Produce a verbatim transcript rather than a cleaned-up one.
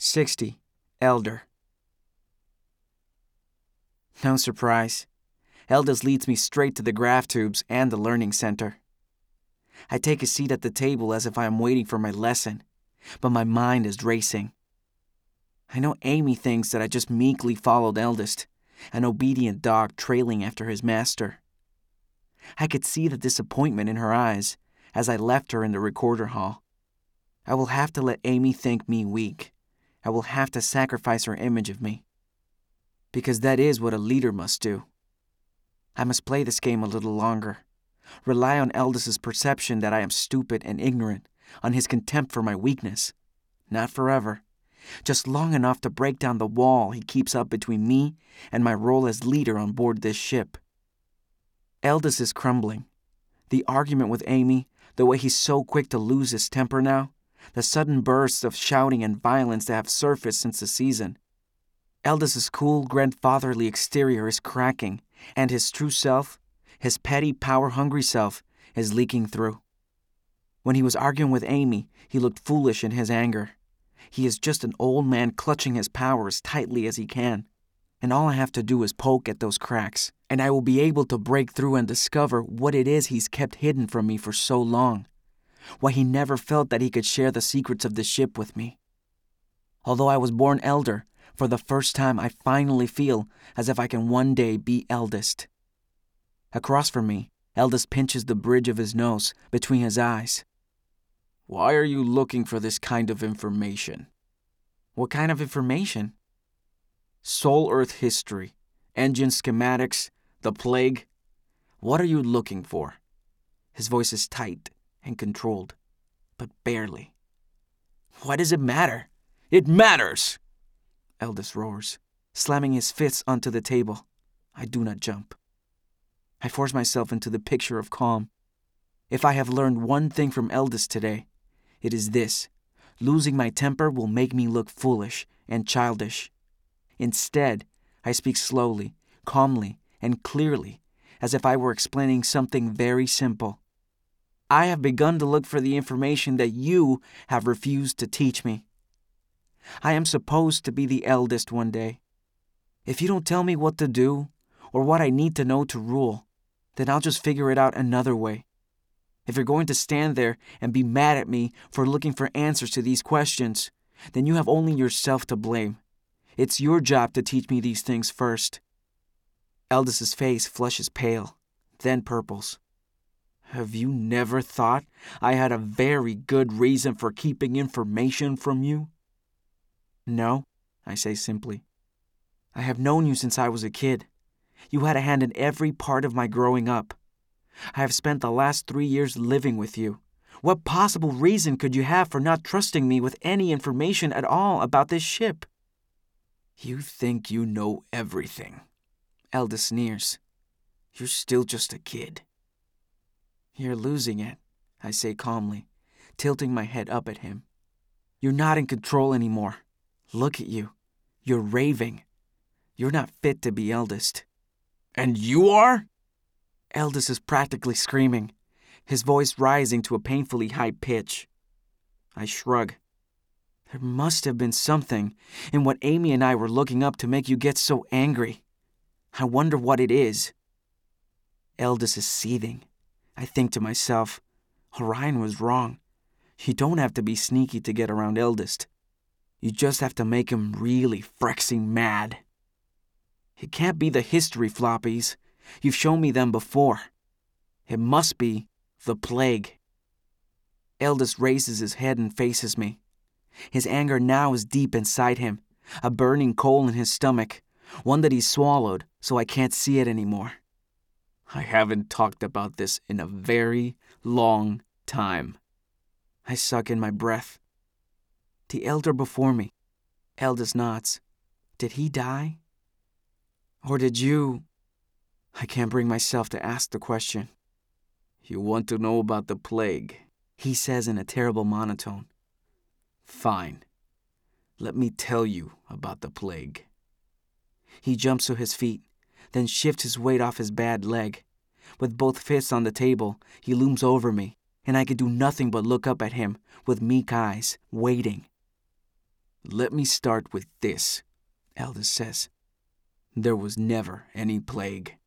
sixty. Elder. No surprise. Eldest leads me straight to the graph tubes and the learning center. I take a seat at the table as if I am waiting for my lesson, but my mind is racing. I know Amy thinks that I just meekly followed Eldest, an obedient dog trailing after his master. I could see the disappointment in her eyes as I left her in the recorder hall. I will have to let Amy think me weak. I will have to sacrifice her image of me. Because that is what a leader must do. I must play this game a little longer. Rely on Eldest's perception that I am stupid and ignorant, on his contempt for my weakness. Not forever. Just long enough to break down the wall he keeps up between me and my role as leader on board this ship. Eldest is crumbling. The argument with Amy, the way he's so quick to lose his temper now, the sudden bursts of shouting and violence that have surfaced since the season. Eldest's cool, grandfatherly exterior is cracking, and his true self, his petty, power-hungry self, is leaking through. When he was arguing with Amy, he looked foolish in his anger. He is just an old man clutching his power as tightly as he can. And all I have to do is poke at those cracks, and I will be able to break through and discover what it is he's kept hidden from me for so long. Why he never felt that he could share the secrets of the ship with me. Although I was born elder, for the first time I finally feel as if I can one day be eldest. Across from me, Eldest pinches the bridge of his nose between his eyes. Why are you looking for this kind of information? What kind of information? Sol Earth history, engine schematics, the plague. What are you looking for? His voice is tight and controlled, but barely. Why does it matter? It matters! Eldest roars, slamming his fists onto the table. I do not jump. I force myself into the picture of calm. If I have learned one thing from Eldest today, it is this. Losing my temper will make me look foolish and childish. Instead, I speak slowly, calmly, and clearly, as if I were explaining something very simple. I have begun to look for the information that you have refused to teach me. I am supposed to be the eldest one day. If you don't tell me what to do, or what I need to know to rule, then I'll just figure it out another way. If you're going to stand there and be mad at me for looking for answers to these questions, then you have only yourself to blame. It's your job to teach me these things first. Eldest's face flushes pale, then purples. Have you never thought I had a very good reason for keeping information from you? No, I say simply. I have known you since I was a kid. You had a hand in every part of my growing up. I have spent the last three years living with you. What possible reason could you have for not trusting me with any information at all about this ship? You think you know everything. Eldest sneers. You're still just a kid. You're losing it, I say calmly, tilting my head up at him. You're not in control anymore. Look at you. You're raving. You're not fit to be eldest. And you are? Eldest is practically screaming, his voice rising to a painfully high pitch. I shrug. There must have been something in what Amy and I were looking up to make you get so angry. I wonder what it is. Eldest is seething. I think to myself, Orion was wrong. You don't have to be sneaky to get around Eldest. You just have to make him really frexing mad. It can't be the history floppies. You've shown me them before. It must be the plague. Eldest raises his head and faces me. His anger now is deep inside him, a burning coal in his stomach, one that he's swallowed so I can't see it anymore. I haven't talked about this in a very long time. I suck in my breath. The elder before me. Eldest nods. Did he die? Or did you... I can't bring myself to ask the question. You want to know about the plague? He says in a terrible monotone. Fine. Let me tell you about the plague. He jumps to his feet, then shifts his weight off his bad leg. With both fists on the table, he looms over me, and I can do nothing but look up at him with meek eyes, waiting. Let me start with this, Eldest says. There was never any plague.